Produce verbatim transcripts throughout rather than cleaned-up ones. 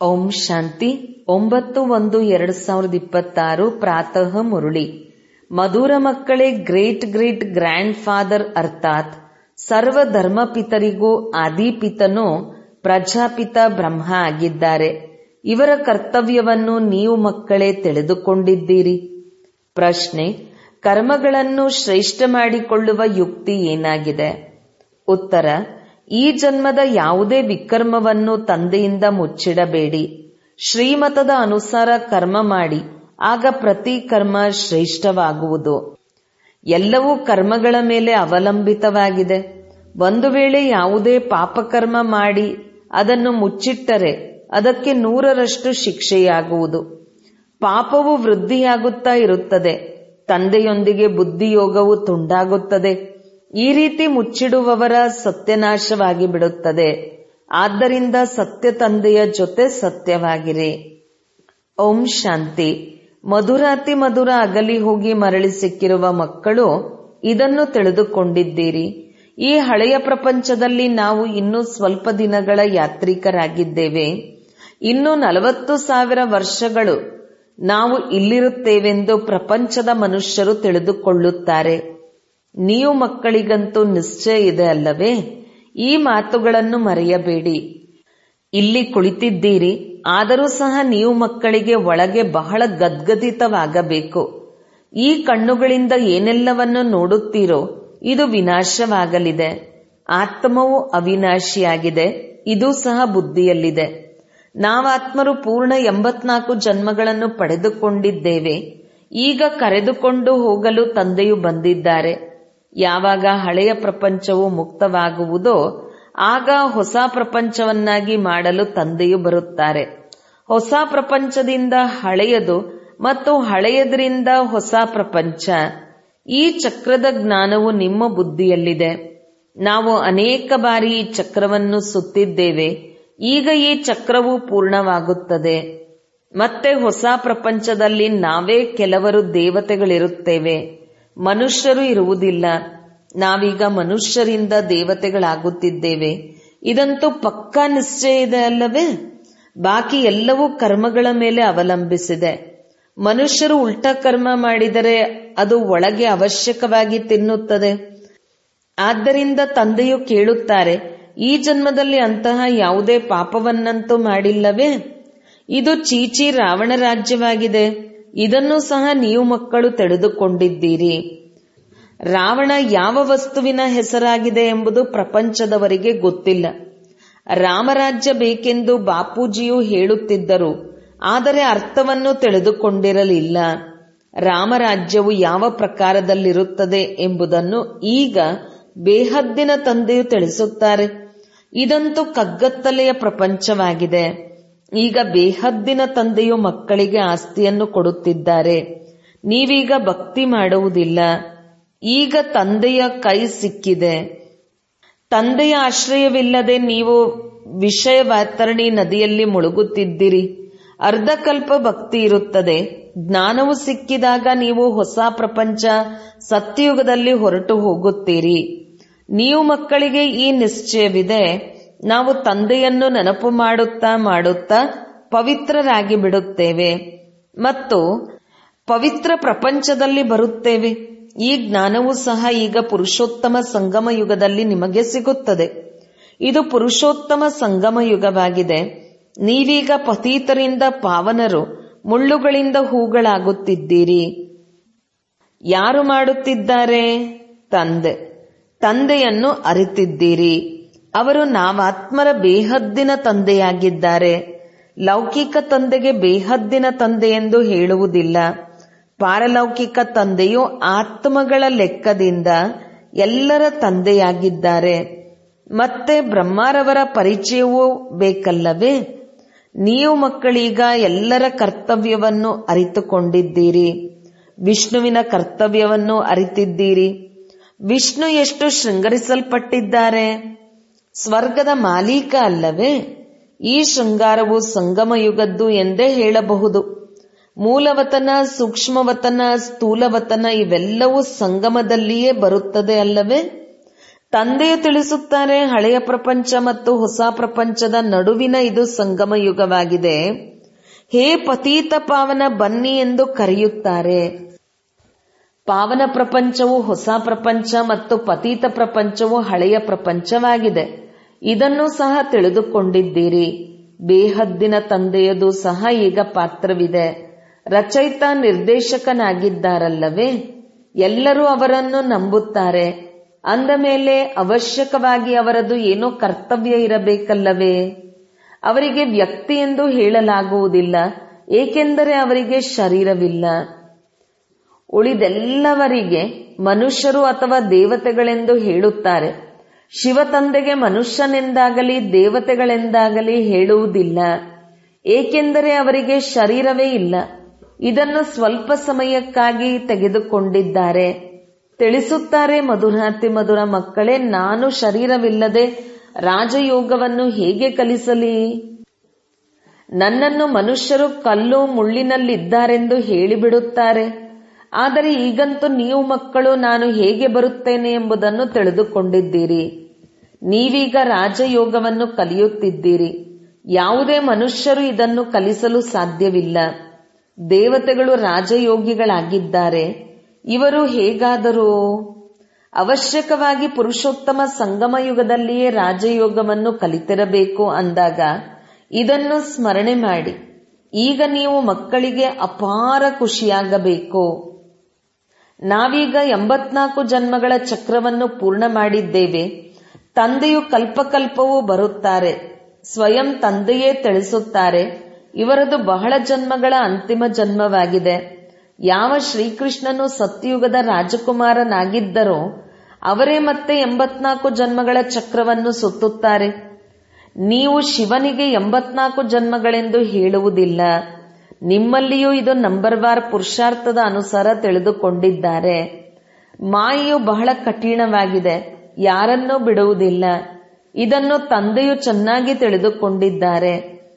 ಓಂ ಶಾಂತಿ. ಒಂಬತ್ತು ಒಂದು ಎರಡು ಸಾವಿರದ ಇಪ್ಪತ್ತಾರು ಪ್ರಾತಃ ಮುರುಳಿ. ಮಧುರ ಮಕ್ಕಳೇ, ಗ್ರೇಟ್ ಗ್ರೇಟ್ ಗ್ರ್ಯಾಂಡ್ ಫಾದರ್ ಅರ್ಥಾತ್ ಸರ್ವ ಧರ್ಮಪಿತರಿಗೂ ಆದಿಪಿತನು ಪ್ರಜಾಪಿತ ಬ್ರಹ್ಮ ಆಗಿದ್ದಾರೆ. ಇವರ ಕರ್ತವ್ಯವನ್ನು ನೀವು ಮಕ್ಕಳೇ ತಿಳಿದುಕೊಂಡಿದ್ದೀರಿ. ಪ್ರಶ್ನೆ: ಕರ್ಮಗಳನ್ನು ಶ್ರೇಷ್ಠ ಮಾಡಿಕೊಳ್ಳುವ ಯುಕ್ತಿ ಏನಾಗಿದೆ? ಉತ್ತರ: ಈ ಜನ್ಮದ ಯಾವುದೇ ವಿಕರ್ಮವನ್ನು ತಂದೆಯಿಂದ ಮುಚ್ಚಿಡಬೇಡಿ. ಶ್ರೀಮತದ ಅನುಸಾರ ಕರ್ಮ ಮಾಡಿ, ಆಗ ಪ್ರತಿ ಕರ್ಮ ಶ್ರೇಷ್ಠವಾಗುವುದು. ಎಲ್ಲವೂ ಕರ್ಮಗಳ ಮೇಲೆ ಅವಲಂಬಿತವಾಗಿದೆ. ಒಂದು ವೇಳೆ ಯಾವುದೇ ಪಾಪಕರ್ಮ ಮಾಡಿ ಅದನ್ನು ಮುಚ್ಚಿಟ್ಟರೆ ಅದಕ್ಕೆ ನೂರರಷ್ಟು ಶಿಕ್ಷೆಯಾಗುವುದು. ಪಾಪವು ವೃದ್ಧಿಯಾಗುತ್ತಾ ಇರುತ್ತದೆ. ತಂದೆಯೊಂದಿಗೆ ಬುದ್ಧಿಯೋಗವು ತುಂಡಾಗುತ್ತದೆ. ಈ ರೀತಿ ಮುಚ್ಚಿಡುವವರ ಸತ್ಯನಾಶವಾಗಿ ಬಿಡುತ್ತದೆ. ಆದ್ದರಿಂದ ಸತ್ಯ ತಂದೆಯ ಜೊತೆ ಸತ್ಯವಾಗಿರಿ. ಓಂ ಶಾಂತಿ. ಮಧುರಾತಿ ಮಧುರ ಅಗಲಿ ಹೋಗಿ ಮರಳಿ ಸಿಕ್ಕಿರುವ ಮಕ್ಕಳು ಇದನ್ನು ತಿಳಿದುಕೊಂಡಿದ್ದೀರಿ. ಈ ಹಳೆಯ ಪ್ರಪಂಚದಲ್ಲಿ ನಾವು ಇನ್ನೂ ಸ್ವಲ್ಪ ದಿನಗಳ ಯಾತ್ರಿಕರಾಗಿದ್ದೇವೆ. ಇನ್ನು ನಲವತ್ತು ಸಾವಿರ ವರ್ಷಗಳು ನಾವು ಇಲ್ಲಿರುತ್ತೇವೆಂದು ಪ್ರಪಂಚದ ಮನುಷ್ಯರು ತಿಳಿದುಕೊಳ್ಳುತ್ತಾರೆ. ನೀವು ಮಕ್ಕಳಿಗಂತೂ ನಿಶ್ಚಯ ಇದೆ ಅಲ್ಲವೇ? ಈ ಮಾತುಗಳನ್ನು ಮರೆಯಬೇಡಿ. ಇಲ್ಲಿ ಕುಳಿತಿದ್ದೀರಿ, ಆದರೂ ಸಹ ನೀವು ಮಕ್ಕಳಿಗೆ ಒಳಗೆ ಬಹಳ ಗದ್ಗದಿತವಾಗಬೇಕು. ಈ ಕಣ್ಣುಗಳಿಂದ ಏನೆಲ್ಲವನ್ನು ನೋಡುತ್ತೀರೋ ಇದು ವಿನಾಶವಾಗಲಿದೆ. ಆತ್ಮವು ಅವಿನಾಶಿಯಾಗಿದೆ. ಇದು ಸಹ ಬುದ್ಧಿಯಲ್ಲಿದೆ. ನಾವಾತ್ಮರು ಪೂರ್ಣ ಎಂಬತ್ನಾಲ್ಕು ಜನ್ಮಗಳನ್ನು ಪಡೆದುಕೊಂಡಿದ್ದೇವೆ. ಈಗ ಕರೆದುಕೊಂಡು ಹೋಗಲು ತಂದೆಯು ಬಂದಿದ್ದಾರೆ. ಯಾವಾಗ ಹಳೆಯ ಪ್ರಪಂಚವು ಮುಕ್ತವಾಗುವುದೋ ಆಗ ಹೊಸ ಪ್ರಪಂಚವನ್ನಾಗಿ ಮಾಡಲು ತಂದೆಯು ಬರುತ್ತಾರೆ. ಹೊಸ ಪ್ರಪಂಚದಿಂದ ಹಳೆಯದು ಮತ್ತು ಹಳೆಯದರಿಂದ ಹೊಸ ಪ್ರಪಂಚ. ಈ ಚಕ್ರದ ಜ್ಞಾನವು ನಿಮ್ಮ ಬುದ್ಧಿಯಲ್ಲಿದೆ. ನಾವು ಅನೇಕ ಬಾರಿ ಈ ಚಕ್ರವನ್ನು ಸುತ್ತಿದ್ದೇವೆ. ಈಗ ಈ ಚಕ್ರವು ಪೂರ್ಣವಾಗುತ್ತದೆ. ಮತ್ತೆ ಹೊಸ ಪ್ರಪಂಚದಲ್ಲಿ ನಾವೇ ಕೆಲವರು ದೇವತೆಗಳಿರುತ್ತೇವೆ, ಮನುಷ್ಯರು ಇರುವುದಿಲ್ಲ. ನಾವೀಗ ಮನುಷ್ಯರಿಂದ ದೇವತೆಗಳಾಗುತ್ತಿದ್ದೇವೆ. ಇದಂತೂ ಪಕ್ಕಾ ನಿಶ್ಚಯ ಇದೆ ಅಲ್ಲವೇ? ಬಾಕಿ ಎಲ್ಲವೂ ಕರ್ಮಗಳ ಮೇಲೆ ಅವಲಂಬಿಸಿದೆ. ಮನುಷ್ಯರು ಉಲ್ಟಾ ಕರ್ಮ ಮಾಡಿದರೆ ಅದು ಒಳಗೆ ಅವಶ್ಯಕವಾಗಿ ತಿನ್ನುತ್ತದೆ. ಆದ್ದರಿಂದ ತಂದೆಯು ಕೇಳುತ್ತಾರೆ, ಈ ಜನ್ಮದಲ್ಲಿ ಅಂತಹ ಯಾವುದೇ ಪಾಪವನ್ನಂತೂ ಮಾಡಿಲ್ಲವೇ? ಇದು ಚೀಚಿ ರಾವಣ ರಾಜ್ಯವಾಗಿದೆ. ಇದನ್ನು ಸಹ ನೀವು ಮಕ್ಕಳು ತಿಳಿದುಕೊಂಡಿದ್ದೀರಿ. ರಾವಣ ಯಾವ ವಸ್ತುವಿನ ಹೆಸರಾಗಿದೆ ಎಂಬುದು ಪ್ರಪಂಚದವರಿಗೆ ಗೊತ್ತಿಲ್ಲ. ರಾಮರಾಜ್ಯ ಬೇಕೆಂದು ಬಾಪೂಜಿಯು ಹೇಳುತ್ತಿದ್ದರು, ಆದರೆ ಅರ್ಥವನ್ನು ತಿಳಿದುಕೊಂಡಿರಲಿಲ್ಲ. ರಾಮರಾಜ್ಯವು ಯಾವ ಪ್ರಕಾರದಲ್ಲಿರುತ್ತದೆ ಎಂಬುದನ್ನು ಈಗ ಬೇಹದ್ದಿನ ತಂದೆಯು ತಿಳಿಸುತ್ತಾರೆ. ಇದಂತೂ ಕಗ್ಗತ್ತಲೆಯ ಪ್ರಪಂಚವಾಗಿದೆ. ಈಗ ಬೇಹದ್ದಿನ ತಂದೆಯು ಮಕ್ಕಳಿಗೆ ಆಸ್ತಿಯನ್ನು ಕೊಡುತ್ತಿದ್ದಾರೆ. ನೀವೀಗ ಭಕ್ತಿ ಮಾಡುವುದಿಲ್ಲ. ಈಗ ತಂದೆಯ ಕೈ ಸಿಕ್ಕಿದೆ. ತಂದೆಯ ಆಶ್ರಯವಿಲ್ಲದೆ ನೀವು ವಿಷಯ ವಾತರಣಿ ನದಿಯಲ್ಲಿ ಮುಳುಗುತ್ತಿದ್ದೀರಿ. ಅರ್ಧಕಲ್ಪ ಭಕ್ತಿ ಇರುತ್ತದೆ. ಜ್ಞಾನವು ಸಿಕ್ಕಿದಾಗ ನೀವು ಹೊಸ ಪ್ರಪಂಚ ಸತ್ಯಯುಗದಲ್ಲಿ ಹೊರಟು ಹೋಗುತ್ತೀರಿ. ನೀವು ಮಕ್ಕಳಿಗೆ ಈ ನಿಶ್ಚಯವಿದೆ, ನಾವು ತಂದೆಯನ್ನು ನೆನಪು ಮಾಡುತ್ತಾ ಮಾಡುತ್ತಾ ಪವಿತ್ರರಾಗಿ ಬಿಡುತ್ತೇವೆ ಮತ್ತು ಪವಿತ್ರ ಪ್ರಪಂಚದಲ್ಲಿ ಬರುತ್ತೇವೆ. ಈ ಜ್ಞಾನವೂ ಸಹ ಈಗ ಪುರುಷೋತ್ತಮ ಸಂಗಮ ಯುಗದಲ್ಲಿ ನಿಮಗೆ ಸಿಗುತ್ತದೆ. ಇದು ಪುರುಷೋತ್ತಮ ಸಂಗಮ ಯುಗವಾಗಿದೆ. ನೀವೀಗ ಪತೀತರಿಂದ ಪಾವನರು, ಮುಳ್ಳುಗಳಿಂದ ಹೂಗಳಾಗುತ್ತಿದ್ದೀರಿ. ಯಾರು ಮಾಡುತ್ತಿದ್ದಾರೆ? ತಂದೆ. ತಂದೆಯನ್ನು ಅರಿತಿದ್ದೀರಿ. ಅವರು ನಾವಾತ್ಮರ ಬೇಹದ್ದಿನ ತಂದೆಯಾಗಿದ್ದಾರೆ. ಲೌಕಿಕ ತಂದೆಗೆ ಬೇಹದ್ದಿನ ತಂದೆ ಎಂದು ಹೇಳುವುದಿಲ್ಲ. ಪಾರಲೌಕಿಕ ತಂದೆಯು ಆತ್ಮಗಳ ಲೆಕ್ಕದಿಂದ ಎಲ್ಲರ ತಂದೆಯಾಗಿದ್ದಾರೆ. ಮತ್ತೆ ಬ್ರಹ್ಮರವರ ಪರಿಚಯವೂ ಬೇಕಲ್ಲವೇ? ನೀವು ಮಕ್ಕಳೀಗ ಎಲ್ಲರ ಕರ್ತವ್ಯವನ್ನು ಅರಿತುಕೊಂಡಿದ್ದೀರಿ. ವಿಷ್ಣುವಿನ ಕರ್ತವ್ಯವನ್ನು ಅರಿತಿದ್ದೀರಿ. ವಿಷ್ಣು ಎಷ್ಟು ಶೃಂಗರಿಸಲ್ಪಟ್ಟಿದ್ದಾರೆ? ಸ್ವರ್ಗದ ಮಾಲೀಕ ಅಲ್ಲವೇ? ಈ ಶೃಂಗಾರವು ಸಂಗಮಯುಗದ್ದು ಎಂದೇ ಹೇಳಬಹುದು. ಮೂಲವತನ, ಸೂಕ್ಷ್ಮವತನ, ಸ್ಥೂಲವತನ ಇವೆಲ್ಲವೂ ಸಂಗಮದಲ್ಲಿಯೇ ಬರುತ್ತದೆ ಅಲ್ಲವೇ? ತಂದೆಯು ತಿಳಿಸುತ್ತಾರೆ, ಹಳೆಯ ಪ್ರಪಂಚ ಮತ್ತು ಹೊಸ ಪ್ರಪಂಚದ ನಡುವಿನ ಇದು ಸಂಗಮ ಯುಗವಾಗಿದೆ. ಹೇ ಪತೀತ ಪಾವನ ಬನ್ನಿ ಎಂದು ಕರೆಯುತ್ತಾರೆ. ಪಾವನ ಪ್ರಪಂಚವು ಹೊಸ ಪ್ರಪಂಚ ಮತ್ತು ಪತೀತ ಪ್ರಪಂಚವು ಹಳೆಯ ಪ್ರಪಂಚವಾಗಿದೆ. ಇದನ್ನು ಸಹ ತಿಳಿದುಕೊಂಡಿದ್ದೀರಿ. ಬೇಹದ್ದಿನ ತಂದೆಯದು ಸಹ ಈಗ ಪಾತ್ರವಿದೆ. ರಚಯಿತ ನಿರ್ದೇಶಕನಾಗಿದ್ದಾರಲ್ಲವೇ? ಎಲ್ಲರೂ ಅವರನ್ನು ನಂಬುತ್ತಾರೆ. ಅಂದ ಮೇಲೆ ಅವಶ್ಯಕವಾಗಿ ಅವರದು ಏನೋ ಕರ್ತವ್ಯ ಇರಬೇಕಲ್ಲವೇ? ಅವರಿಗೆ ವ್ಯಕ್ತಿ ಎಂದು ಹೇಳಲಾಗುವುದಿಲ್ಲ, ಏಕೆಂದರೆ ಅವರಿಗೆ ಶರೀರವಿಲ್ಲ. ಉಳಿದೆಲ್ಲವರಿಗೆ ಮನುಷ್ಯರು ಅಥವಾ ದೇವತೆಗಳೆಂದು ಹೇಳುತ್ತಾರೆ. ಶಿವ ತಂದೆಗೆ ಮನುಷ್ಯನೆಂದಾಗಲಿ ದೇವತೆಗಳೆಂದಾಗಲಿ ಹೇಳುವುದಿಲ್ಲ, ಏಕೆಂದರೆ ಅವರಿಗೆ ಶರೀರವೇ ಇಲ್ಲ. ಇದನ್ನು ಸ್ವಲ್ಪ ಸಮಯಕ್ಕಾಗಿ ತೆಗೆದುಕೊಂಡಿದ್ದಾರೆ. ತಿಳಿಸುತ್ತಾರೆ, ಮಧುರಾತಿ ಮಧುರ ಮಕ್ಕಳೇ, ನಾನು ಶರೀರವಿಲ್ಲದೆ ರಾಜಯೋಗವನ್ನು ಹೇಗೆ ಕಲಿಸಲಿ? ನನ್ನನ್ನು ಮನುಷ್ಯರು ಕಲ್ಲು ಮುಳ್ಳಿನಲ್ಲಿದ್ದಾರೆಂದು ಹೇಳಿಬಿಡುತ್ತಾರೆ. ಆದರೆ ಈಗಂತೂ ನೀವು ಮಕ್ಕಳು ನಾನು ಹೇಗೆ ಬರುತ್ತೇನೆ ಎಂಬುದನ್ನು ತಿಳಿದುಕೊಂಡಿದ್ದೀರಿ. ನೀವೀಗ ರಾಜಯೋಗವನ್ನು ಕಲಿಯುತ್ತಿದ್ದೀರಿ. ಯಾವುದೇ ಮನುಷ್ಯರು ಇದನ್ನು ಕಲಿಸಲು ಸಾಧ್ಯವಿಲ್ಲ. ದೇವತೆಗಳು ರಾಜಯೋಗಿಗಳಾಗಿದ್ದಾರೆ. ಇವರು ಹೇಗಾದರೂ ಅವಶ್ಯಕವಾಗಿ ಪುರುಷೋತ್ತಮ ಸಂಗಮ ಯುಗದಲ್ಲಿಯೇ ರಾಜಯೋಗವನ್ನು ಕಲಿತಿರಬೇಕು ಅಂದಾಗ ಇದನ್ನು ಸ್ಮರಣೆ ಮಾಡಿ. ಈಗ ನೀವು ಮಕ್ಕಳಿಗೆ ಅಪಾರ ಖುಷಿಯಾಗಬೇಕು. ನಾವೀಗ ಎಂಬತ್ನಾಲ್ಕು ಜನ್ಮಗಳ ಚಕ್ರವನ್ನು ಪೂರ್ಣ ಮಾಡಿದ್ದೇವೆ. ತಂದೆಯು ಕಲ್ಪಕಲ್ಪವೂ ಬರುತ್ತಾರೆ. ಸ್ವಯಂ ತಂದೆಯೇ ತಿಳಿಸುತ್ತಾರೆ, ಇವರದು ಬಹಳ ಜನ್ಮಗಳ ಅಂತಿಮ ಜನ್ಮವಾಗಿದೆ. ಯಾವ ಶ್ರೀಕೃಷ್ಣನು ಸತ್ಯಯುಗದ ರಾಜಕುಮಾರನಾಗಿದ್ದರೋ ಅವರೇ ಮತ್ತೆ ಎಂಬತ್ನಾಲ್ಕು ಜನ್ಮಗಳ ಚಕ್ರವನ್ನು ಸುತ್ತುತ್ತಾರೆ. ನೀವು ಶಿವನಿಗೆ ಎಂಬತ್ನಾಲ್ಕು ಜನ್ಮಗಳೆಂದು ಹೇಳುವುದಿಲ್ಲ. ನಿಮ್ಮಲ್ಲಿಯೂ ಇದು ನಂಬರ್ ವಾರ್ ಪುರುಷಾರ್ಥದ ಅನುಸಾರ ತಿಳಿದುಕೊಂಡಿದ್ದಾರೆ. ಮಾಯೆಯು ಬಹಳ ಕಠಿಣವಾಗಿದೆ, ಯಾರನ್ನೂ ಬಿಡುವುದಿಲ್ಲ. ಇದನ್ನು ತಂದೆಯು ಚೆನ್ನಾಗಿ ತಿಳಿದುಕೊಂಡಿದ್ದಾರೆ.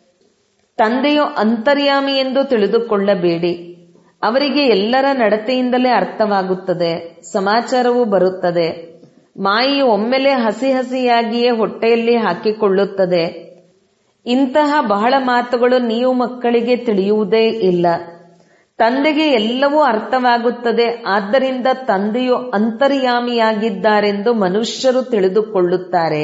ತಂದೆಯು ಅಂತರ್ಯಾಮಿ ಎಂದು ತಿಳಿದುಕೊಳ್ಳಬೇಡಿ. ಅವರಿಗೆ ಎಲ್ಲರ ನಡತೆಯಿಂದಲೇ ಅರ್ಥವಾಗುತ್ತದೆ, ಸಮಾಚಾರವೂ ಬರುತ್ತದೆ. ಮಾಯೆಯು ಒಮ್ಮೆಲೆ ಹಸಿ ಹಸಿಯಾಗಿಯೇ ಹೊಟ್ಟೆಯಲ್ಲಿ ಹಾಕಿಕೊಳ್ಳುತ್ತದೆ. ಇಂತಹ ಬಹಳ ಮಾತುಗಳು ನೀವು ಮಕ್ಕಳಿಗೆ ತಿಳಿಯುವುದೇ ಇಲ್ಲ. ತಂದೆಗೆ ಎಲ್ಲವೂ ಅರ್ಥವಾಗುತ್ತದೆ. ಆದ್ದರಿಂದ ತಂದೆಯು ಅಂತರ್ಯಾಮಿಯಾಗಿದ್ದಾರೆಂದು ಮನುಷ್ಯರು ತಿಳಿದುಕೊಳ್ಳುತ್ತಾರೆ.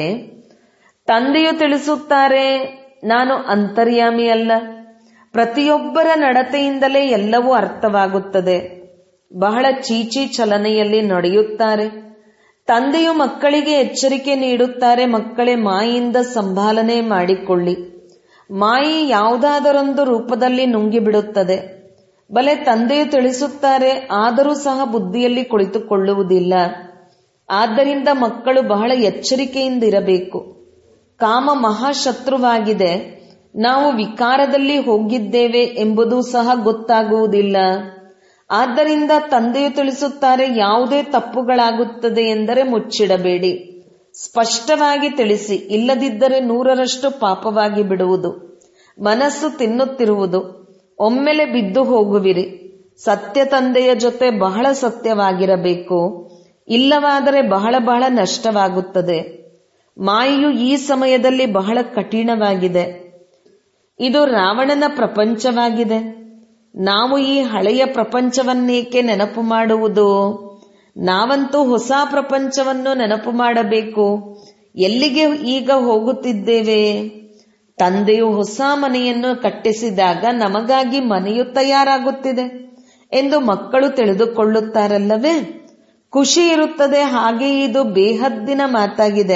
ತಂದೆಯು ತಿಳಿಸುತ್ತಾರೆ, ನಾನು ಅಂತರ್ಯಾಮಿಯಲ್ಲ. ಪ್ರತಿಯೊಬ್ಬರ ನಡತೆಯಿಂದಲೇ ಎಲ್ಲವೂ ಅರ್ಥವಾಗುತ್ತದೆ. ಬಹಳ ಚೀಚಿ ಚಲನೆಯಲ್ಲಿ ನಡೆಯುತ್ತಾರೆ. ತಂದೆಯು ಮಕ್ಕಳಿಗೆ ಎಚ್ಚರಿಕೆ ನೀಡುತ್ತಾರೆ, ಮಕ್ಕಳೇ ಮಾಯೆಯಿಂದ ಸಂಭಾಲನೆ ಮಾಡಿಕೊಳ್ಳಿ. ಮಾಯೆ ಯಾವುದಾದರೊಂದು ರೂಪದಲ್ಲಿ ನುಂಗಿಬಿಡುತ್ತದೆ. ಬಲೆ ತಂದೆಯು ತಿಳಿಸುತ್ತಾರೆ, ಆದರೂ ಸಹ ಬುದ್ಧಿಯಲ್ಲಿ ಕುಳಿತುಕೊಳ್ಳುವುದಿಲ್ಲ. ಆದ್ದರಿಂದ ಮಕ್ಕಳು ಬಹಳ ಎಚ್ಚರಿಕೆಯಿಂದಿರಬೇಕು. ಕಾಮ ಮಹಾಶತ್ರುವಾಗಿದೆ. ನಾವು ವಿಕಾರದಲ್ಲಿ ಹೋಗಿದ್ದೇವೆ ಎಂಬುದು ಸಹ ಗೊತ್ತಾಗುವುದಿಲ್ಲ. ಆದ್ದರಿಂದ ತಂದೆಯು ತಿಳಿಸುತ್ತಾರೆ, ಯಾವುದೇ ತಪ್ಪುಗಳಾಗುತ್ತದೆ ಎಂದರೆ ಮುಚ್ಚಿಡಬೇಡಿ, ಸ್ಪಷ್ಟವಾಗಿ ತಿಳಿಸಿ. ಇಲ್ಲದಿದ್ದರೆ ನೂರರಷ್ಟು ಪಾಪವಾಗಿ ಬಿಡುವುದು. ಮನಸ್ಸು ತಿನ್ನುತ್ತಿರುವುದು, ಒಮ್ಮೆಲೆ ಬಿದ್ದು ಹೋಗುವಿರಿ. ಸತ್ಯ ತಂದೆಯ ಜೊತೆ ಬಹಳ ಸತ್ಯವಾಗಿರಬೇಕು, ಇಲ್ಲವಾದರೆ ಬಹಳ ಬಹಳ ನಷ್ಟವಾಗುತ್ತದೆ. ಮಾಯೆಯು ಈ ಸಮಯದಲ್ಲಿ ಬಹಳ ಕಠಿಣವಾಗಿದೆ. ಇದು ರಾವಣನ ಪ್ರಪಂಚವಾಗಿದೆ. ನಾವು ಈ ಹಳೆಯ ಪ್ರಪಂಚವನ್ನೇಕೆ ನೆನಪು ಮಾಡುವುದು? ನಾವಂತೂ ಹೊಸ ಪ್ರಪಂಚವನ್ನು ನೆನಪು ಮಾಡಬೇಕು. ಎಲ್ಲಿಗೆ ಈಗ ಹೋಗುತ್ತಿದ್ದೇವೆ? ತಂದೆಯು ಹೊಸ ಮನೆಯನ್ನು ಕಟ್ಟಿಸಿದಾಗ ನಮಗಾಗಿ ಮನೆಯು ತಯಾರಾಗುತ್ತಿದೆ ಎಂದು ಮಕ್ಕಳು ತಿಳಿದುಕೊಳ್ಳುತ್ತಾರಲ್ಲವೇ? ಖುಷಿ ಇರುತ್ತದೆ. ಹಾಗೆ ಇದು ಬೇಹದ್ದಿನ ಮಾತಾಗಿದೆ.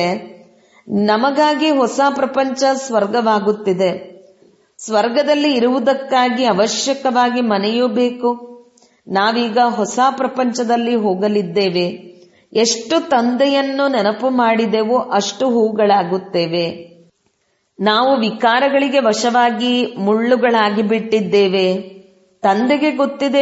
ನಮಗಾಗಿ ಹೊಸ ಪ್ರಪಂಚ ಸ್ವರ್ಗವಾಗುತ್ತಿದೆ. ಸ್ವರ್ಗದಲ್ಲಿ ಇರುವುದಕ್ಕಾಗಿ ಅವಶ್ಯಕವಾಗಿ ಮನೆಯೂ ಬೇಕು. ನಾವೀಗ ಹೊಸ ಪ್ರಪಂಚದಲ್ಲಿ ಹೋಗಲಿದ್ದೇವೆ. ಎಷ್ಟು ತಂದೆಯನ್ನು ನೆನಪು ಮಾಡಿದೆವೋ ಅಷ್ಟು ಹೂಗಳಾಗುತ್ತೇವೆ. ನಾವು ವಿಕಾರಗಳಿಗೆ ವಶವಾಗಿ ಮುಳ್ಳುಗಳಾಗಿ ಬಿಟ್ಟಿದ್ದೇವೆ. ತಂದೆಗೆ ಗೊತ್ತಿದೆ,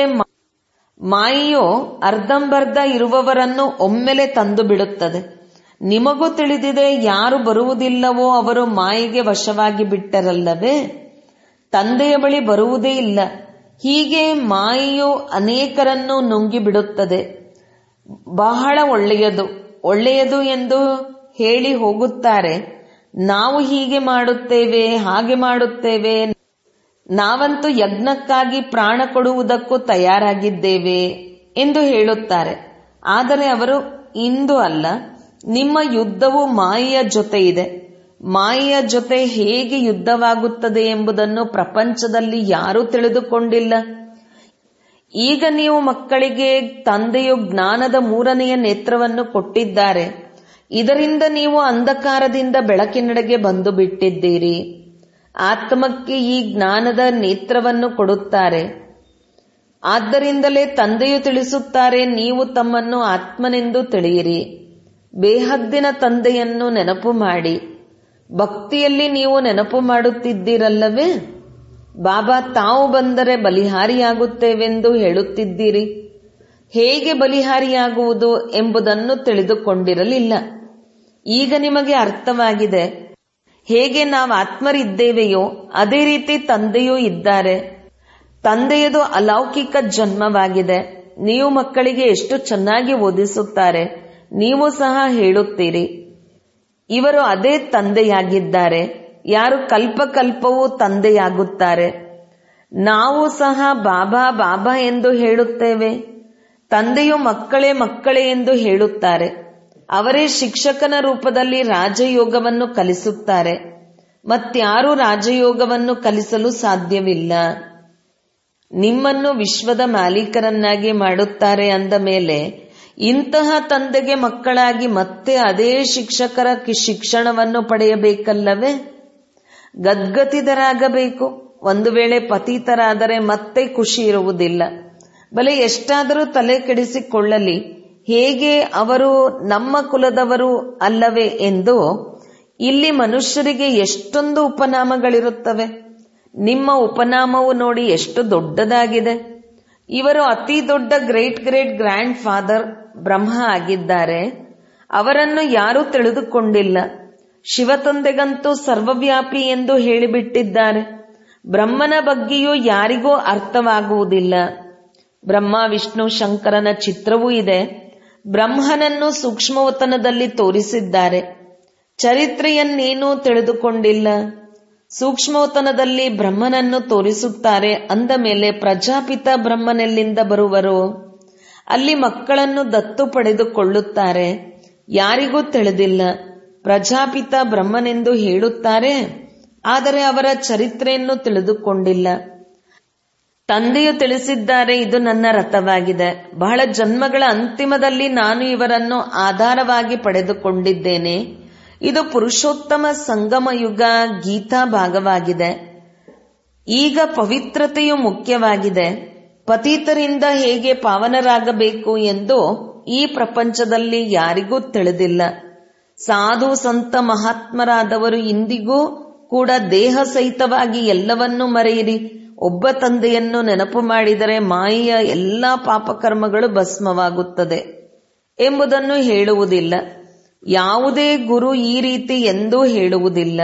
ಮಾಯೆಯು ಅರ್ಧಂಬರ್ಧ ಇರುವವರನ್ನು ಒಮ್ಮೆಲೆ ತಂದು ಬಿಡುತ್ತದೆ. ನಿಮಗೂ ತಿಳಿದಿದೆ, ಯಾರು ಬರುವುದಿಲ್ಲವೋ ಅವರು ಮಾಯೆಗೆ ವಶವಾಗಿ ಬಿಟ್ಟರಲ್ಲವೇ? ತಂದೆಯ ಬಳಿ ಬರುವುದೇ ಇಲ್ಲ. ಹೀಗೆ ಮಾಯೆಯು ಅನೇಕರನ್ನು ನುಂಗಿ ಬಿಡುತ್ತದೆ. ಬಹಳ ಒಳ್ಳೆಯದು. ಒಳ್ಳೆಯದು ಎಂದು ಹೇಳಿ ಹೋಗುತ್ತಾರೆ. ನಾವು ಹೀಗೆ ಮಾಡುತ್ತೇವೆ, ಹಾಗೆ ಮಾಡುತ್ತೇವೆ, ನಾವಂತೂ ಯಜ್ಞಕ್ಕಾಗಿ ಪ್ರಾಣ ಕೊಡುವುದಕ್ಕೂ ತಯಾರಾಗಿದ್ದೇವೆ ಎಂದು ಹೇಳುತ್ತಾರೆ. ಆದರೆ ಅವರು ಇಂದು ಅಲ್ಲ, ನಿಮ್ಮ ಯುದ್ಧವು ಮಾಯೆಯ ಜೊತೆ ಇದೆ. ಮಾಯೆಯ ಜೊತೆ ಹೇಗೆ ಯುದ್ಧವಾಗುತ್ತದೆ ಎಂಬುದನ್ನು ಪ್ರಪಂಚದಲ್ಲಿ ಯಾರೂ ತಿಳಿದುಕೊಂಡಿಲ್ಲ. ಈಗ ನೀವು ಮಕ್ಕಳಿಗೆ ತಂದೆಯು ಜ್ಞಾನದ ಮೂರನೆಯ ನೇತ್ರವನ್ನು ಕೊಟ್ಟಿದ್ದಾರೆ. ಇದರಿಂದ ನೀವು ಅಂಧಕಾರದಿಂದ ಬೆಳಕಿನೆಡೆಗೆ ಬಂದು ಬಿಟ್ಟಿದ್ದೀರಿ. ಆತ್ಮಕ್ಕೆ ಈ ಜ್ಞಾನದ ನೇತ್ರವನ್ನು ಕೊಡುತ್ತಾರೆ. ಆದ್ದರಿಂದಲೇ ತಂದೆಯು ತಿಳಿಸುತ್ತಾರೆ, ನೀವು ತಮ್ಮನ್ನು ಆತ್ಮನೆಂದು ತಿಳಿಯಿರಿ. ಬೇಹದ್ದಿನ ತಂದೆಯನ್ನು ನೆನಪು ಮಾಡಿ. ಭಕ್ತಿಯಲ್ಲಿ ನೀವು ನೆನಪು ಮಾಡುತ್ತಿದ್ದೀರಲ್ಲವೇ? ಬಾಬಾ ತಾವು ಬಂದರೆ ಬಲಿಹಾರಿಯಾಗುತ್ತೇವೆಂದು ಹೇಳುತ್ತಿದ್ದೀರಿ. ಹೇಗೆ ಬಲಿಹಾರಿಯಾಗುವುದು ಎಂಬುದನ್ನು ತಿಳಿದುಕೊಂಡಿರಲಿಲ್ಲ. ಈಗ ನಿಮಗೆ ಅರ್ಥವಾಗಿದೆ. ಹೇಗೆ ನಾವು ಆತ್ಮರಿದ್ದೇವೆಯೋ ಅದೇ ರೀತಿ ತಂದೆಯೂ ಇದ್ದಾರೆ. ತಂದೆಯದು ಅಲೌಕಿಕ ಜನ್ಮವಾಗಿದೆ. ನೀವು ಮಕ್ಕಳಿಗೆ ಎಷ್ಟು ಚೆನ್ನಾಗಿ ಓದಿಸುತ್ತಾರೆ. ನೀವು ಸಹ ಹೇಳುತ್ತೀರಿ, ಇವರು ಅದೇ ತಂದೆಯಾಗಿದ್ದಾರೆ. ಯಾರು ಕಲ್ಪಕಲ್ಪವೂ ತಂದೆಯಾಗುತ್ತಾರೆ. ನಾವು ಸಹ ಬಾಬಾ ಬಾಬಾ ಎಂದು ಹೇಳುತ್ತೇವೆ. ತಂದೆಯು ಮಕ್ಕಳೇ ಮಕ್ಕಳೇ ಎಂದು ಹೇಳುತ್ತಾರೆ. ಅವರೇ ಶಿಕ್ಷಕನ ರೂಪದಲ್ಲಿ ರಾಜಯೋಗವನ್ನು ಕಲಿಸುತ್ತಾರೆ. ಮತ್ಯಾರೂ ರಾಜಯೋಗವನ್ನು ಕಲಿಸಲು ಸಾಧ್ಯವಿಲ್ಲ. ನಿಮ್ಮನ್ನು ವಿಶ್ವದ ಮಾಲೀಕರನ್ನಾಗಿ ಮಾಡುತ್ತಾರೆ ಅಂದ ಮೇಲೆ ಇಂತಹ ತಂದೆಗೆ ಮಕ್ಕಳಾಗಿ ಮತ್ತೆ ಅದೇ ಶಿಕ್ಷಕರ ಶಿಕ್ಷಣವನ್ನು ಪಡೆಯಬೇಕಲ್ಲವೇ? ಗದ್ಗತಿತರಾಗಬೇಕು. ಒಂದು ವೇಳೆ ಪತಿತರಾದರೆ ಮತ್ತೆ ಖುಷಿ ಇರುವುದಿಲ್ಲ. ಬಲೆ ಎಷ್ಟಾದರೂ ತಲೆ ಕೆಡಿಸಿಕೊಳ್ಳಲಿ, ಹೇಗೆ ಅವರು ನಮ್ಮ ಕುಲದವರು ಅಲ್ಲವೇ ಎಂದು ಇಲ್ಲಿ ಮನುಷ್ಯರಿಗೆ ಎಷ್ಟೊಂದು ಉಪನಾಮಗಳಿರುತ್ತವೆ. ನಿಮ್ಮ ಉಪನಾಮವು ನೋಡಿ ಎಷ್ಟು ದೊಡ್ಡದಾಗಿದೆ. ಇವರು ಅತಿ ದೊಡ್ಡ great great grand father Brahma ಆಗಿದ್ದಾರೆ. ಅವರನ್ನು ಯಾರೂ ತಿಳಿದುಕೊಂಡಿಲ್ಲ. ಶಿವತಂದೆಗಂತೂ ಸರ್ವವ್ಯಾಪಿ ಎಂದು ಹೇಳಿಬಿಟ್ಟಿದ್ದಾರೆ. ಬ್ರಹ್ಮನ ಬಗ್ಗೆಯೂ ಯಾರಿಗೂ ಅರ್ಥವಾಗುವುದಿಲ್ಲ. ಬ್ರಹ್ಮ ವಿಷ್ಣು ಶಂಕರನ ಚಿತ್ರವೂ ಇದೆ. ಬ್ರಹ್ಮನನ್ನು ಸೂಕ್ಷ್ಮವತನದಲ್ಲಿ ತೋರಿಸಿದ್ದಾರೆ. ಚರಿತ್ರೆಯನ್ನೇನೂ ತಿಳಿದುಕೊಂಡಿಲ್ಲ. ಸೂಕ್ಷ್ಮವತನದಲ್ಲಿ ಬ್ರಹ್ಮನನ್ನು ತೋರಿಸುತ್ತಾರೆ ಅಂದ ಮೇಲೆ ಪ್ರಜಾಪಿತ ಬ್ರಹ್ಮನೆಲ್ಲಿಂದ ಬರುವರು? ಅಲ್ಲಿ ಮಕ್ಕಳನ್ನು ದತ್ತು ಪಡೆದುಕೊಳ್ಳುತ್ತಾರೆ. ಯಾರಿಗೂ ತಿಳಿದಿಲ್ಲ. ಪ್ರಜಾಪಿತ ಬ್ರಹ್ಮನೆಂದು ಹೇಳುತ್ತಾರೆ, ಆದರೆ ಅವರ ಚರಿತ್ರೆಯನ್ನು ತಿಳಿದುಕೊಂಡಿಲ್ಲ. ತಂದೆಯು ತಿಳಿಸಿದ್ದಾರೆ, ಇದು ನನ್ನ ರಥವಾಗಿದೆ. ಬಹಳ ಜನ್ಮಗಳ ಅಂತಿಮದಲ್ಲಿ ನಾನು ಇವರನ್ನು ಆಧಾರವಾಗಿ ಪಡೆದುಕೊಂಡಿದ್ದೇನೆ. ಇದು ಪುರುಷೋತ್ತಮ ಸಂಗಮ ಯುಗ ಗೀತಾ ಭಾಗವಾಗಿದೆ. ಈಗ ಪವಿತ್ರತೆಯು ಮುಖ್ಯವಾಗಿದೆ. ಪತಿತರಿಂದ ಹೇಗೆ ಪಾವನರಾಗಬೇಕು ಎಂದು ಈ ಪ್ರಪಂಚದಲ್ಲಿ ಯಾರಿಗೂ ತಿಳಿದಿಲ್ಲ. ಸಾಧು ಸಂತ ಮಹಾತ್ಮರಾದವರು ಇಂದಿಗೂ ಕೂಡ ದೇಹ ಸಹಿತವಾಗಿ ಎಲ್ಲವನ್ನೂ ಮರೆಯಿರಿ. ಒಬ್ಬ ತಂದೆಯನ್ನು ನೆನಪು ಮಾಡಿದರೆ ಮಾಯೆಯ ಎಲ್ಲಾ ಪಾಪಕರ್ಮಗಳು ಭಸ್ಮವಾಗುತ್ತದೆ ಎಂಬುದನ್ನು ಹೇಳುವುದಿಲ್ಲ. ಯಾವುದೇ ಗುರು ಈ ರೀತಿ ಎಂದೂ ಹೇಳುವುದಿಲ್ಲ.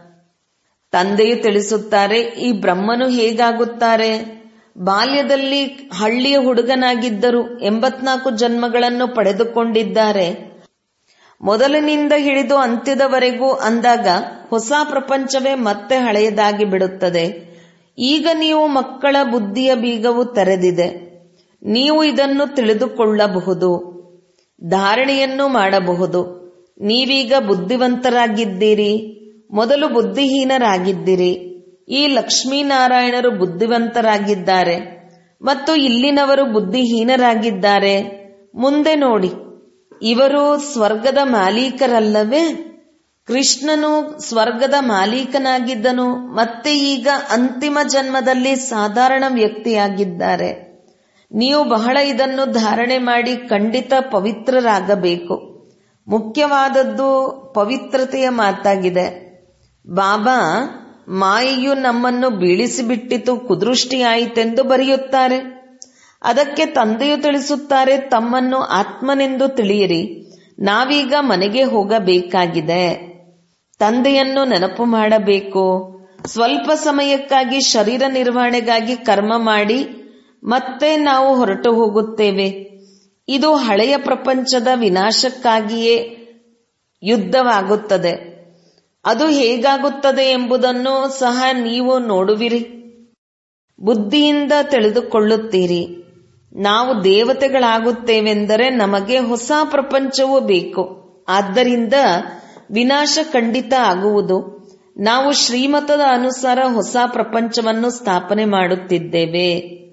ತಂದೆಯು ತಿಳಿಸುತ್ತಾರೆ, ಈ ಬ್ರಹ್ಮನು ಹೇಗಾಗುತ್ತಾರೆ? ಬಾಲ್ಯದಲ್ಲಿ ಹಳ್ಳಿಯ ಹುಡುಗನಾಗಿದ್ದರು. ಎಂಬತ್ನಾಲ್ಕು ಜನ್ಮಗಳನ್ನು ಪಡೆದುಕೊಂಡಿದ್ದಾರೆ. ಮೊದಲಿನಿಂದ ಹಿಡಿದು ಅಂತ್ಯದವರೆಗೂ ಅಂದಾಗ ಹೊಸ ಪ್ರಪಂಚವೇ ಮತ್ತೆ ಹಳೆಯದಾಗಿ ಬಿಡುತ್ತದೆ. ಈಗ ನೀವು ಮಕ್ಕಳ ಬುದ್ಧಿಯ ಬೀಗವು ತೆರೆದಿದೆ. ನೀವು ಇದನ್ನು ತಿಳಿದುಕೊಳ್ಳಬಹುದು, ಧಾರಣೆಯನ್ನು ಮಾಡಬಹುದು. ನೀವೀಗ ಬುದ್ಧಿವಂತರಾಗಿದ್ದೀರಿ. ಮೊದಲು ಬುದ್ಧಿಹೀನರಾಗಿದ್ದಿರಿ. ಈ ಲಕ್ಷ್ಮೀನಾರಾಯಣರು ಬುದ್ಧಿವಂತರಾಗಿದ್ದಾರೆ ಮತ್ತು ಇಲ್ಲಿನವರು ಬುದ್ಧಿಹೀನರಾಗಿದ್ದಾರೆ. ಮುಂದೆ ನೋಡಿ, ಇವರು ಸ್ವರ್ಗದ ಮಾಲೀಕರಲ್ಲವೇ? ಕೃಷ್ಣನು ಸ್ವರ್ಗದ ಮಾಲೀಕನಾಗಿದ್ದನು, ಮತ್ತೆ ಈಗ ಅಂತಿಮ ಜನ್ಮದಲ್ಲಿ ಸಾಧಾರಣ ವ್ಯಕ್ತಿಯಾಗಿದ್ದಾರೆ. ನೀವು ಬಹಳ ಇದನ್ನು ಧಾರಣೆ ಮಾಡಿ ಖಂಡಿತ ಪವಿತ್ರರಾಗಬೇಕು. ಮುಖ್ಯವಾದದ್ದು ಪವಿತ್ರತೆಯ ಮಾತಾಗಿದೆ. ಬಾಬಾ ಮಾಯೆಯು ನಮ್ಮನ್ನು ಬೀಳಿಸಿಬಿಟ್ಟಿತು, ಕುದೃಷ್ಟಿಯಾಯಿತೆಂದು ಬರೆಯುತ್ತಾರೆ. ಅದಕ್ಕೆ ತಂದೆಯು ತಿಳಿಸುತ್ತಾರೆ, ತಮ್ಮನ್ನು ಆತ್ಮನೆಂದು ತಿಳಿಯಿರಿ. ನಾವೀಗ ಮನೆಗೆ ಹೋಗಬೇಕಾಗಿದೆ. ತಂದೆಯನ್ನು ನೆನಪು ಮಾಡಬೇಕು. ಸ್ವಲ್ಪ ಸಮಯಕ್ಕಾಗಿ ಶರೀರ ನಿರ್ವಹಣೆಗಾಗಿ ಕರ್ಮ ಮಾಡಿ ಮತ್ತೆ ನಾವು ಹೊರಟು ಹೋಗುತ್ತೇವೆ. ಇದು ಹಳೆಯ ಪ್ರಪಂಚದ ವಿನಾಶಕ್ಕಾಗಿಯೇ ಯುದ್ಧವಾಗುತ್ತದೆ. ಅದು ಹೇಗಾಗುತ್ತದೆ ಎಂಬುದನ್ನು ಸಹ ನೀವು ನೋಡುವಿರಿ, ಬುದ್ಧಿಯಿಂದ ತಿಳಿದುಕೊಳ್ಳುತ್ತೀರಿ. ನಾವು ದೇವತೆಗಳಾಗುತ್ತೇವೆಂದರೆ ನಮಗೆ ಹೊಸ ಪ್ರಪಂಚವೂ ಬೇಕು. ಆದ್ದರಿಂದ ವಿನಾಶ ಖಂಡಿತ ಆಗುವುದು. ನಾವು ಶ್ರೀಮತದ ಅನುಸಾರ ಹೊಸ ಪ್ರಪಂಚವನ್ನು ಸ್ಥಾಪನೆ ಮಾಡುತ್ತಿದ್ದೇವೆ.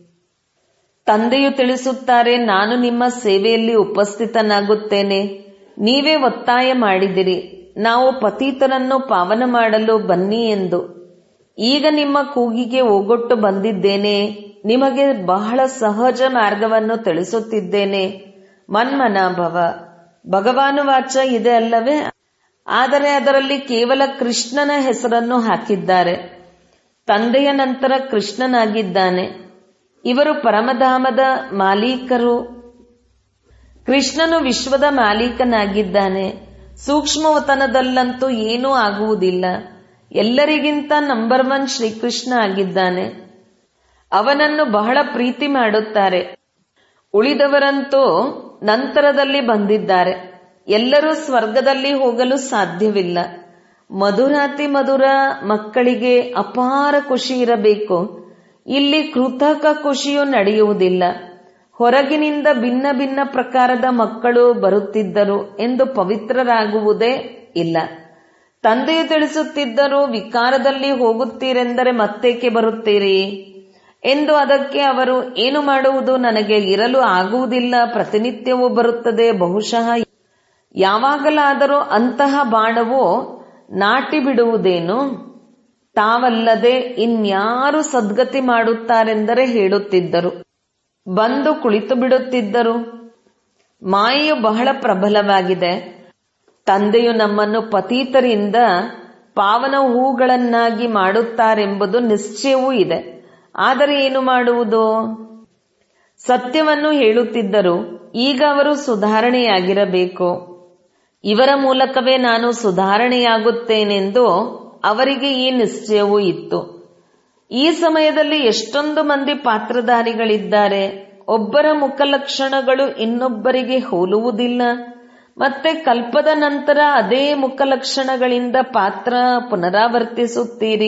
ತಂದೆಯು ತಿಳಿಸುತ್ತಾರೆ, ನಾನು ನಿಮ್ಮ ಸೇವೆಯಲ್ಲಿ ಉಪಸ್ಥಿತನಾಗುತ್ತೇನೆ. ನೀವೇ ಒತ್ತಾಯ ಮಾಡಿದಿರಿ, ನಾವು ಪತೀತರನ್ನು ಪಾವನ ಮಾಡಲು ಬನ್ನಿ ಎಂದು. ಈಗ ನಿಮ್ಮ ಕೂಗಿಗೆ ಓಗೊಟ್ಟು ಬಂದಿದ್ದೇನೆ. ನಿಮಗೆ ಬಹಳ ಸಹಜ ಮಾರ್ಗವನ್ನು ತಿಳಿಸುತ್ತಿದ್ದೇನೆ. ಮನ್ಮನಾಭವ ಭಗವಾನುವಾಚ ಇದೆ ಅಲ್ಲವೇ? ಆದರೆ ಅದರಲ್ಲಿ ಕೇವಲ ಕೃಷ್ಣನ ಹೆಸರನ್ನು ಹಾಕಿದ್ದಾರೆ. ತಂದೆಯ ನಂತರ ಕೃಷ್ಣನಾಗಿದ್ದಾನೆ. ಇವರು ಪರಮಧಾಮದ ಮಾಲೀಕರು. ಕೃಷ್ಣನು ವಿಶ್ವದ ಮಾಲೀಕನಾಗಿದ್ದಾನೆ. ಸೂಕ್ಷ್ಮವತನದಲ್ಲಂತೂ ಏನೂ ಆಗುವುದಿಲ್ಲ. ಎಲ್ಲರಿಗಿಂತ ನಂಬರ್ ಒನ್ ಶ್ರೀಕೃಷ್ಣ ಆಗಿದ್ದಾನೆ. ಅವನನ್ನು ಬಹಳ ಪ್ರೀತಿ ಮಾಡುತ್ತಾರೆ. ಉಳಿದವರಂತೂ ನಂತರದಲ್ಲಿ ಬಂದಿದ್ದಾರೆ. ಎಲ್ಲರೂ ಸ್ವರ್ಗದಲ್ಲಿ ಹೋಗಲು ಸಾಧ್ಯವಿಲ್ಲ. ಮಧುರಾತಿ ಮಧುರ ಮಕ್ಕಳಿಗೆ ಅಪಾರ ಖುಷಿ ಇರಬೇಕು. ಇಲ್ಲಿ ಕೃತಕ ಖುಷಿಯು ನಡೆಯುವುದಿಲ್ಲ. ಹೊರಗಿನಿಂದ ಭಿನ್ನ ಭಿನ್ನ ಪ್ರಕಾರದ ಮಕ್ಕಳು ಬರುತ್ತಿದ್ದರು ಎಂದು ಪವಿತ್ರರಾಗುವುದೇ ಇಲ್ಲ. ತಂದೆಯು ತಿಳಿಸುತ್ತಿದ್ದರು, ವಿಕಾರದಲ್ಲಿ ಹೋಗುತ್ತೀರೆಂದರೆ ಮತ್ತೇಕೆ ಬರುತ್ತೀರಿ ಎಂದು. ಅದಕ್ಕೆ ಅವರು, ಏನು ಮಾಡುವುದು, ನನಗೆ ಇರಲು ಆಗುವುದಿಲ್ಲ, ಪ್ರತಿನಿತ್ಯವೂ ಬರುತ್ತದೆ. ಬಹುಶಃ ಯಾವಾಗಲಾದರೂ ಅಂತಹ ಬಾಣವು ನಾಟಿ ಬಿಡುವುದೇನು? ತಾವಲ್ಲದೆ ಇನ್ಯಾರು ಸದ್ಗತಿ ಮಾಡುತ್ತಾರೆಂದರೆ ಹೇಳುತ್ತಿದ್ದರು. ಬಂದು ಕುಳಿತು ಬಿಡುತ್ತಿದ್ದರು. ಮಾಯೆಯು ಬಹಳ ಪ್ರಬಲವಾಗಿದೆ. ತಂದೆಯು ನಮ್ಮನ್ನು ಪತೀತರಿಂದ ಪಾವನ ಹೂಗಳನ್ನಾಗಿ ಮಾಡುತ್ತಾರೆಂಬುದು ನಿಶ್ಚಯವೂ ಇದೆ. ಆದರೆ ಏನು ಮಾಡುವುದು? ಸತ್ಯವನ್ನು ಹೇಳುತ್ತಿದ್ದರು. ಈಗ ಅವರು ಸುಧಾರಣೆಯಾಗಿರಬೇಕು. ಇವರ ಮೂಲಕವೇ ನಾನು ಸುಧಾರಣೆಯಾಗುತ್ತೇನೆಂದು ಅವರಿಗೆ ಈ ನಿಶ್ಚಯವೂ ಇತ್ತು. ಈ ಸಮಯದಲ್ಲಿ ಎಷ್ಟೊಂದು ಮಂದಿ ಪಾತ್ರಧಾರಿಗಳಿದ್ದಾರೆ. ಒಬ್ಬರ ಮುಖಲಕ್ಷಣಗಳು ಇನ್ನೊಬ್ಬರಿಗೆ ಹೋಲುವುದಿಲ್ಲ. ಮತ್ತೆ ಕಲ್ಪದ ನಂತರ ಅದೇ ಮುಖಲಕ್ಷಣಗಳಿಂದ ಪಾತ್ರ ಪುನರಾವರ್ತಿಸುತ್ತೀರಿ.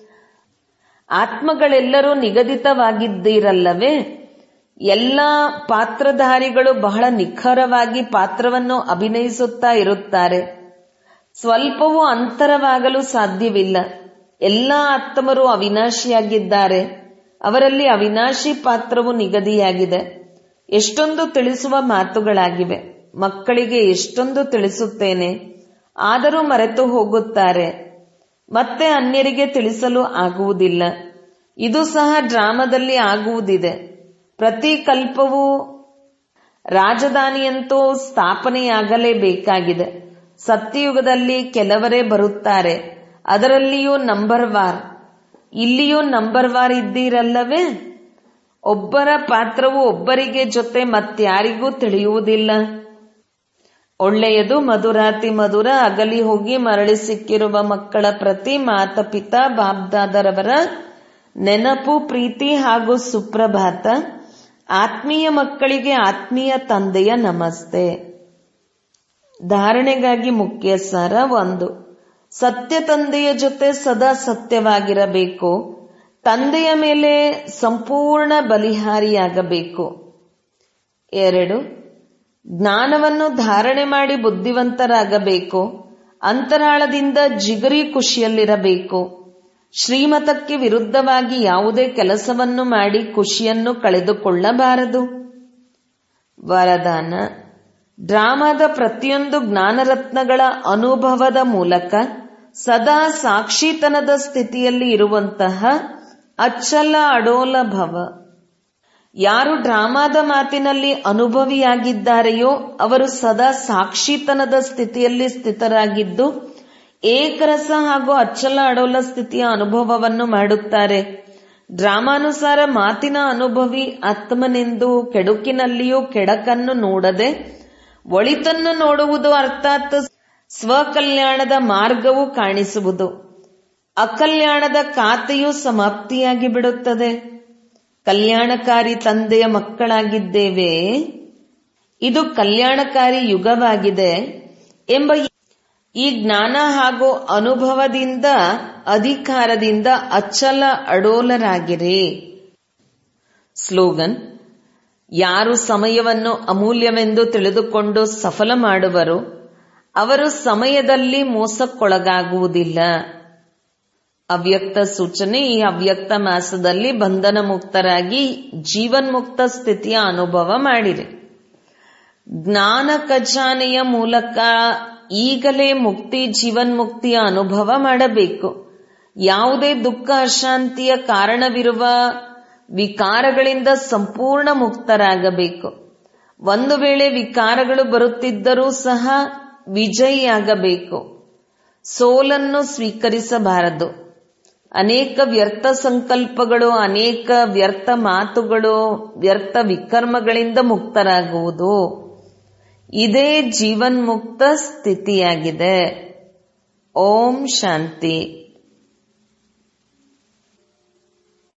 ಆತ್ಮಗಳೆಲ್ಲರೂ ನಿಗದಿತವಾಗಿದ್ದೀರಲ್ಲವೇ? ಎಲ್ಲ ಪಾತ್ರಧಾರಿಗಳು ಬಹಳ ನಿಖರವಾಗಿ ಪಾತ್ರವನ್ನು ಅಭಿನಯಿಸುತ್ತಾ ಇರುತ್ತಾರೆ. ಸ್ವಲ್ಪವೂ ಅಂತರವಾಗಲು ಸಾಧ್ಯವಿಲ್ಲ. ಎಲ್ಲ ಆತ್ಮರು ಅವಿನಾಶಿಯಾಗಿದ್ದಾರೆ. ಅವರಲ್ಲಿ ಅವಿನಾಶಿ ಪಾತ್ರವು ನಿಗದಿಯಾಗಿದೆ. ಎಷ್ಟೊಂದು ತಿಳಿಸುವ ಮಾತುಗಳಾಗಿವೆ. ಮಕ್ಕಳಿಗೆ ಎಷ್ಟೊಂದು ತಿಳಿಸುತ್ತೇನೆ, ಆದರೂ ಮರೆತು ಹೋಗುತ್ತಾರೆ. ಮತ್ತೆ ಅನ್ಯರಿಗೆ ತಿಳಿಸಲು ಆಗುವುದಿಲ್ಲ. ಇದು ಸಹ ಡ್ರಾಮಾದಲ್ಲಿ ಆಗುವುದಿದೆ. ಪ್ರತಿ ಕಲ್ಪವೂ ರಾಜಧಾನಿಯಂತೂ ಸ್ಥಾಪನೆಯಾಗಲೇಬೇಕಾಗಿದೆ. ಸತ್ಯಯುಗದಲ್ಲಿ ಕೆಲವರೇ ಬರುತ್ತಾರೆ, ಅದರಲ್ಲಿಯೂ ನಂಬರ್ ವಾರ್. ಇಲ್ಲಿಯೂ ನಂಬರ್ ವಾರ್ ಇದ್ದೀರಲ್ಲವೇ? ಒಬ್ಬರ ಪಾತ್ರವು ಒಬ್ಬರಿಗೆ ಜೊತೆ ಮತ್ಯಾರಿಗೂ ತಿಳಿಯುವುದಿಲ್ಲ. ಒಳ್ಳೆಯದು. ಮಧುರಾತಿ ಮಧುರ ಅಗಲಿ ಹೋಗಿ ಮರಳಿ ಸಿಕ್ಕಿರುವ ಮಕ್ಕಳ ಪ್ರತಿ ಮಾತಪಿತಾ ಬಾಬ್ದಾದರವರ ನೆನಪು, ಪ್ರೀತಿ ಹಾಗೂ ಸುಪ್ರಭಾತ. ಆತ್ಮೀಯ ಮಕ್ಕಳಿಗೆ ಆತ್ಮೀಯ ತಂದೆಯ ನಮಸ್ತೆ. ಧಾರಣೆಗಾಗಿ ಮುಖ್ಯ ಸಾರ. ಒಂದು, ಸತ್ಯ ತಂದೆಯ ಜೊತೆ ಸದಾ ಸತ್ಯವಾಗಿರಬೇಕು. ತಂದೆಯ ಮೇಲೆ ಸಂಪೂರ್ಣ ಬಲಿಹಾರಿಯಾಗಬೇಕು. ಎರಡು, ಜ್ಞಾನವನ್ನು ಧಾರಣೆ ಮಾಡಿ ಬುದ್ಧಿವಂತರಾಗಬೇಕು. ಅಂತರಾಳದಿಂದ ಜಿಗರಿ ಖುಷಿಯಲ್ಲಿರಬೇಕು. ಶ್ರೀಮತಕ್ಕೆ ವಿರುದ್ಧವಾಗಿ ಯಾವುದೇ ಕೆಲಸವನ್ನು ಮಾಡಿ ಖುಷಿಯನ್ನು ಕಳೆದುಕೊಳ್ಳಬಾರದು. ವರದಾನ: ಡ್ರಾಮಾದ ಪ್ರತಿಯೊಂದು ಜ್ಞಾನರತ್ನಗಳ ಅನುಭವದ ಮೂಲಕ ಸದಾ ಸಾಕ್ಷಿತನದ ಸ್ಥಿತಿಯಲ್ಲಿ ಇರುವಂತಹ ಅಚ್ಚಲ ಅಡೋಲ ಭವ. ಯಾರು ಡ್ರಾಮಾದ ಮಾತಿನಲ್ಲಿ ಅನುಭವಿಯಾಗಿದ್ದಾರೆಯೋ ಅವರು ಸದಾ ಸಾಕ್ಷಿತನದ ಸ್ಥಿತಿಯಲ್ಲಿ ಸ್ಥಿತರಾಗಿದ್ದು ಏಕರಸ ಹಾಗೂ ಅಚ್ಚಲ ಅಡೋಲ ಸ್ಥಿತಿಯ ಅನುಭವವನ್ನು ಮಾಡುತ್ತಾರೆ. ಡ್ರಾಮಾನುಸಾರ ಮಾತಿನ ಅನುಭವಿ ಆತ್ಮನೆಂದು ಕೆಡುಕಿನಲ್ಲಿಯೂ ಕೆಡಕನ್ನು ನೋಡದೆ ಒಳಿತನ್ನು ನೋಡುವುದು, ಅರ್ಥಾತ್ ಸ್ವಕಲ್ಯಾಣದ ಮಾರ್ಗವು ಕಾಣಿಸುವುದು. ಅಕಲ್ಯಾಣದ ಖಾತೆಯು ಸಮಾಪ್ತಿಯಾಗಿ ಬಿಡುತ್ತದೆ. ಕಲ್ಯಾಣಕಾರಿ ತಂದೆಯ ಮಕ್ಕಳಾಗಿದ್ದೇವೆ. ಇದು ಕಲ್ಯಾಣಕಾರಿ ಯುಗವಾಗಿದೆ ಎಂಬ ಈ ಜ್ಞಾನ ಹಾಗೂ ಅನುಭವದಿಂದ ಅಧಿಕಾರದಿಂದ ಅಚಲ ಅಡೋಲರಾಗಿರಿ. ಸ್ಲೋಗನ್: ಯಾರು ಸಮಯವನ್ನು ಅಮೂಲ್ಯವೆಂದು ತಿಳಿದುಕೊಂಡು ಸಫಲ ಮಾಡುವರು ಅವರು ಸಮಯದಲ್ಲಿ ಮೋಸಕ್ಕೊಳಗಾಗುವುದಿಲ್ಲ. ಅವ್ಯಕ್ತ ಸೂಚನೆ: ಈ ಅವ್ಯಕ್ತ ಮಾಸದಲ್ಲಿ ಬಂಧನ ಮುಕ್ತರಾಗಿ ಜೀವನ್ಮುಕ್ತ ಸ್ಥಿತಿಯ ಅನುಭವ ಮಾಡಿರಿ. ಜ್ಞಾನ ಖಜಾನೆಯ ಮೂಲಕ ಈಗಲೇ ಮುಕ್ತಿ ಜೀವನ್ಮುಕ್ತಿಯ ಅನುಭವ ಮಾಡಬೇಕು. ಯಾವುದೇ ದುಃಖ ಅಶಾಂತಿಯ ಕಾರಣವಿರುವ ವಿಕಾರಗಳಿಂದ ಸಂಪೂರ್ಣ ಮುಕ್ತರಾಗಬೇಕು. ಒಂದು ವೇಳೆ ವಿಕಾರಗಳು ಬರುತ್ತಿದ್ದರೂ ಸಹ ವಿಜಯಿಯಾಗಬೇಕು. ಸೋಲನ್ನು ಸ್ವೀಕರಿಸಬಾರದು. ಅನೇಕ ವ್ಯರ್ಥ ಸಂಕಲ್ಪಗಳು, ಅನೇಕ ವ್ಯರ್ಥ ಮಾತುಗಳು, ವ್ಯರ್ಥ ವಿಕರ್ಮಗಳಿಂದ ಮುಕ್ತರಾಗುವುದು ಇದೇ ಜೀವನ್ಮುಕ್ತ ಸ್ಥಿತಿಯಾಗಿದೆ. ಓಂ ಶಾಂತಿ.